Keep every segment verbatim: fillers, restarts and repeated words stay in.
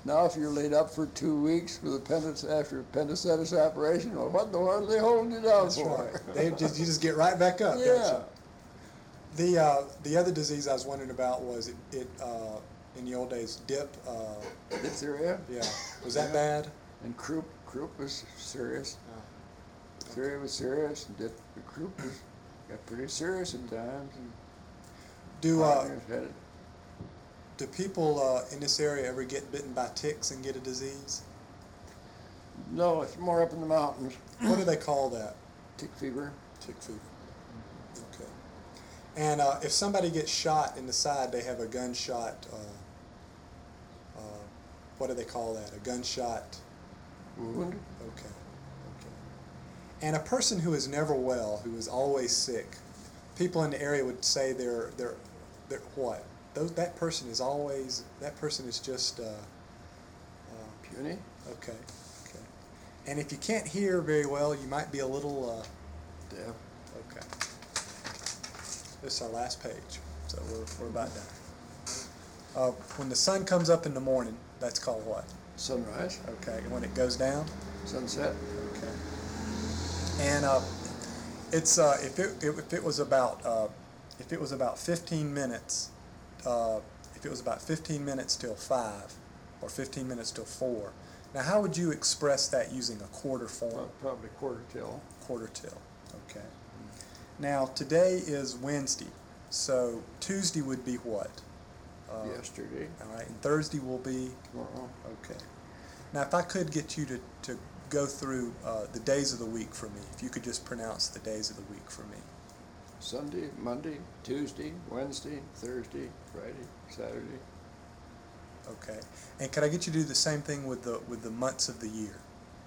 Now, if you're laid up for two weeks with appendix after appendicitis operation, well, what in the world are they holding you down That's for? right. They just, you just get right back up. Yeah. Don't you? The uh, the other disease I was wondering about was it, it uh, in the old days dip. Uh, Diphtheria. yeah. Was that Yeah. bad? And croup. Croup was serious. Oh. Diphtheria was serious, and dip, the croup was got pretty serious at times. And Do uh, pioneers had it. do people uh, in this area ever get bitten by ticks and get a disease? No, it's more up in the mountains. What do they call that? Tick fever. Tick fever. Okay. And uh, if somebody gets shot in the side, they have a gunshot. Uh, uh, what do they call that? A gunshot Wound. Okay. Okay. And a person who is never well, who is always sick, people in the area would say they're they're they're what? Those that person is always that person is just uh, uh, Puny. okay. Okay. And if you can't hear very well, you might be a little uh, Deaf. okay. This is our last page, so we're we're about done. Uh, when the sun comes up in the morning, that's called what? Sunrise. Okay. And when it goes down? Sunset. Okay. And uh, it's uh, if it if it was about uh, if it was about fifteen minutes, uh, if it was about fifteen minutes till five, or fifteen minutes till four. Now, how would you express that using a quarter form? Well, probably quarter till. Quarter till. Okay. Now today is Wednesday, so Tuesday would be what? Uh, Yesterday. All right, and Thursday will be. Tomorrow. Okay. Now, if I could get you to, to go through uh, the days of the week for me, if you could just pronounce the days of the week for me. Sunday, Monday, Tuesday, Wednesday, Thursday, Friday, Saturday. Okay. And could I get you to do the same thing with the with the months of the year?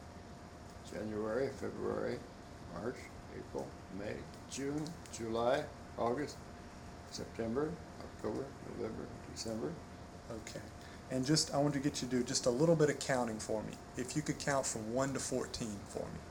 January, February, March, April, May, June, July, August, September, October, November, December. Okay. And just I want to get you to do just a little bit of counting for me. If you could count from one to fourteen for me.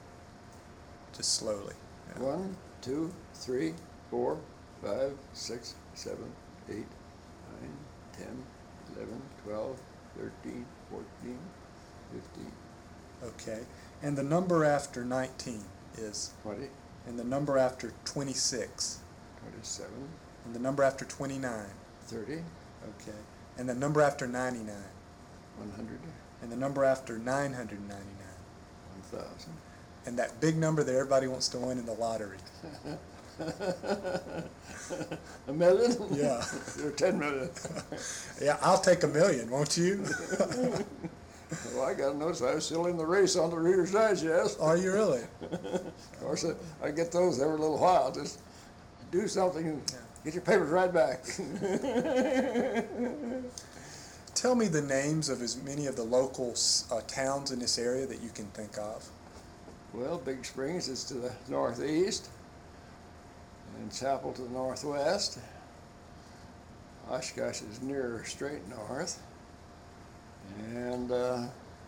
Just slowly. Yeah. One, two, three, four, five, six, seven, eight, nine, ten, eleven, twelve, thirteen, fourteen, fifteen. Okay. And the number after nineteen is? Twenty. And the number after twenty-six? Twenty-seven. And the number after twenty-nine? Thirty. Okay. And the number after ninety-nine? One hundred. And the number after nine hundred ninety-nine? One thousand. And that big number that everybody wants to win in the lottery? A million? Yeah. Or ten million. Yeah, I'll take a million, won't you? Well, I got to notice I was still in the race on the Reader's Digest. Are you really? Of course, I, I get those every little while. Just do something and get your papers right back. Tell me the names of as many of the local uh, towns in this area that you can think of. Well, Big Springs is to the northeast, and Chapel to the northwest. Oshkosh is nearer straight north. And uh,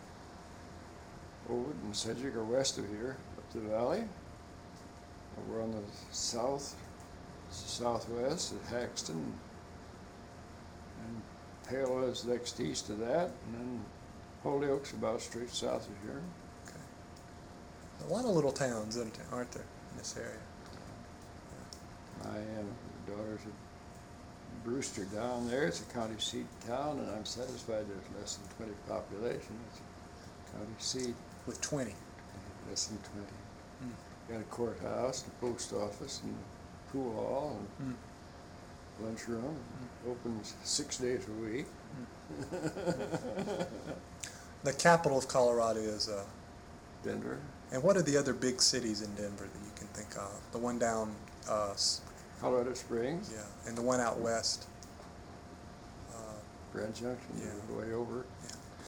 Ovid and Sedgwick are west of here, up the valley. Over on the south, southwest at Haxton. And Palo is next east of that, and then Holyoke's about straight south of here. A lot of little towns, aren't there, in this area? I am the daughters of Brewster down there. It's a county seat town, and I'm satisfied there's less than twenty population. It's a county seat. With twenty? Less than twenty. Hmm. Got a courthouse, a post office, and a pool hall, and Hmm. lunchroom. Hmm. Opens six days a week. Hmm. The capital of Colorado is uh, Denver. And what are the other big cities in Denver that you can think of? The one down, uh, Colorado Springs. yeah, and the one out west. Uh, Grand Junction, yeah. way over. Yeah.